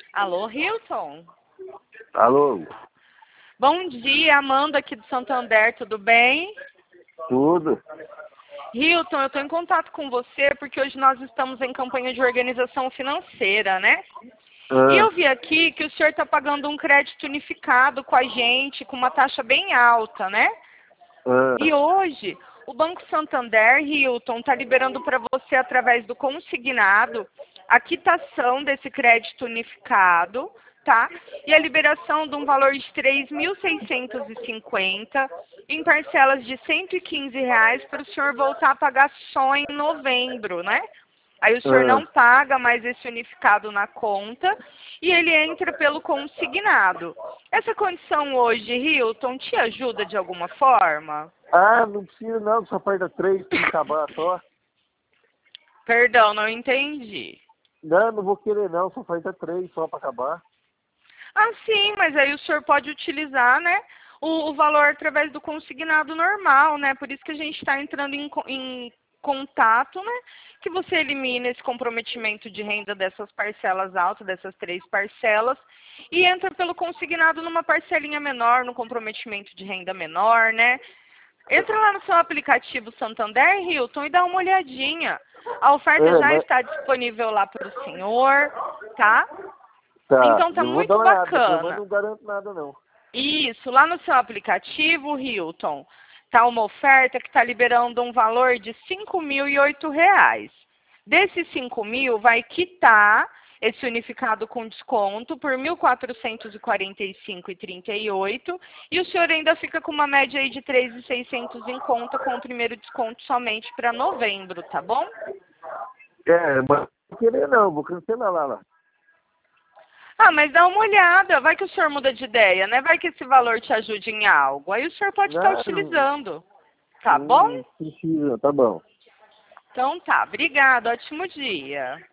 Alô, Hilton? Alô? Bom dia, Amanda aqui do Santander, tudo bem? Tudo? Hilton, eu estou em contato com você porque hoje nós estamos em campanha de organização financeira, né? E eu vi aqui que o senhor está pagando um crédito unificado com a gente, com uma taxa bem alta, né? E hoje, o Banco Santander, Hilton, está liberando para você, através do consignado, a quitação desse crédito unificado, tá? E a liberação de um valor de R$ 3.650 em parcelas de R$ 115 para o senhor voltar a pagar só em novembro, né? Aí o senhor não paga mais esse unificado na conta e ele entra pelo consignado. Essa condição hoje, Hilton, te ajuda de alguma forma? Ah, não precisa não, só faz 3 para acabar só. Perdão, não entendi. Não vou querer não, só faz 3 só para acabar. Ah, sim, mas aí o senhor pode utilizar, né, o valor através do consignado normal, né? Por isso que a gente está entrando em contato, né? Que você elimina esse comprometimento de renda dessas parcelas altas, dessas 3 parcelas, e entra pelo consignado numa parcelinha menor, no comprometimento de renda menor, né? Entra lá no seu aplicativo Santander, Hilton, e dá uma olhadinha. A oferta já está disponível lá para o senhor, tá? Tá, Então tá eu vou dar muito uma olhada, depois, mas bacana. não garanto nada não. Isso, lá no seu aplicativo, Hilton, tá uma oferta que está liberando um valor de R$ 5.008. Desses 5.000 vai quitar esse unificado com desconto por R$ 1.445,38 e o senhor ainda fica com uma média aí de R$ 3.600 em conta com o primeiro desconto somente para novembro, tá bom? Mas não vou querer não, vou cancelar lá. Ah, mas dá uma olhada, vai que o senhor muda de ideia, né? Vai que esse valor te ajude em algo. Aí o senhor pode estar utilizando, tá bom? Não precisa, tá bom. Então tá, obrigado, ótimo dia.